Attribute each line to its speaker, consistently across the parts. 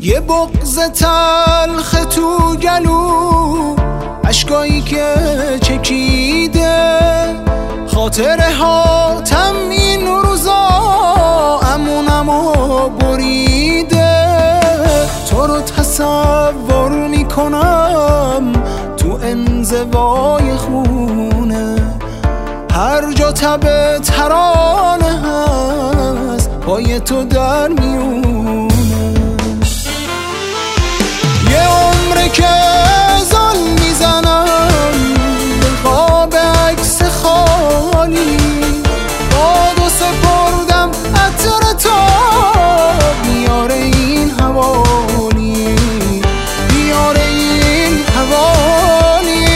Speaker 1: یه بغض تلخ تو گلو، اشکایی که چکیده، خاطره هاتم این روزا امونمو بریده. تو رو تصور میکنم تو انزوای خونه، هر جا تب ترانه هست پای تو در میونه. یه عمره که زل میزنم به خواب عکس خالی، بادو سپردم عطر تو بیاره این حوالی، بیاره این حوالی.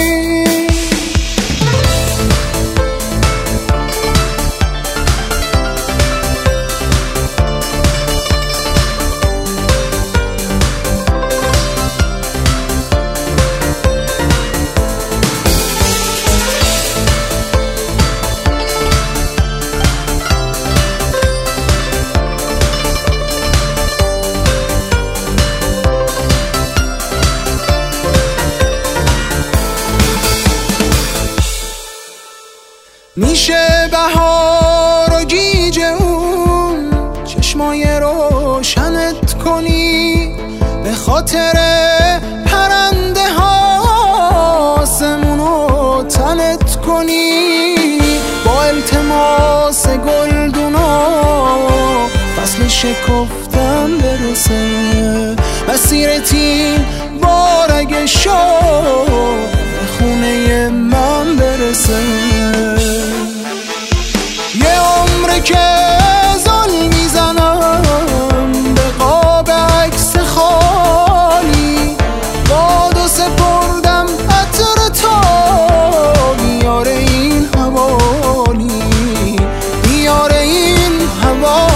Speaker 1: میشه بهار و گیج اون چشمای روشنت کنی، به خاطر پرنده ها آسمونو تنت کنی، با التماس گلدونا فصل شکفتن برسه، مسیرت این بار اگه شد به خونه من برسه. یه عمره که زل میزنم به قاب عکس خالی، بادو سپردم عطر تو بیاره این حوالی، بیاره این حوالی.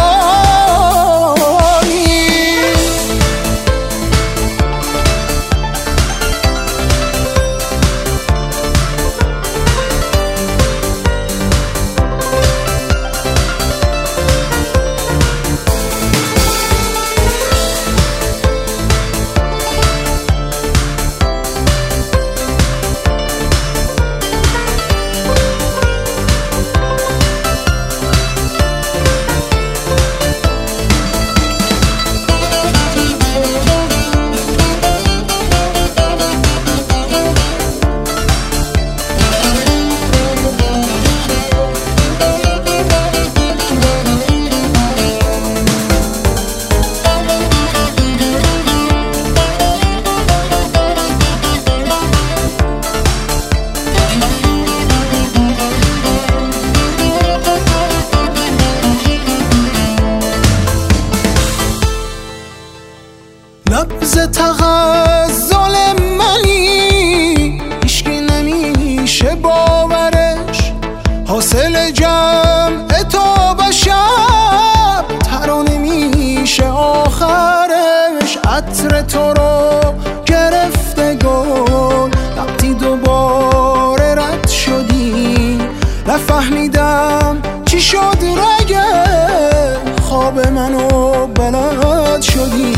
Speaker 1: نبض تغزل منی هیچکی نمیشه باورش، حاصل جمع تو به شب ترانه میشه آخرش. عطر تو رو گرفته گل وقتی دوباره رد شدی، نفهمیدم چی شد رگه خواب منو بلد شدی.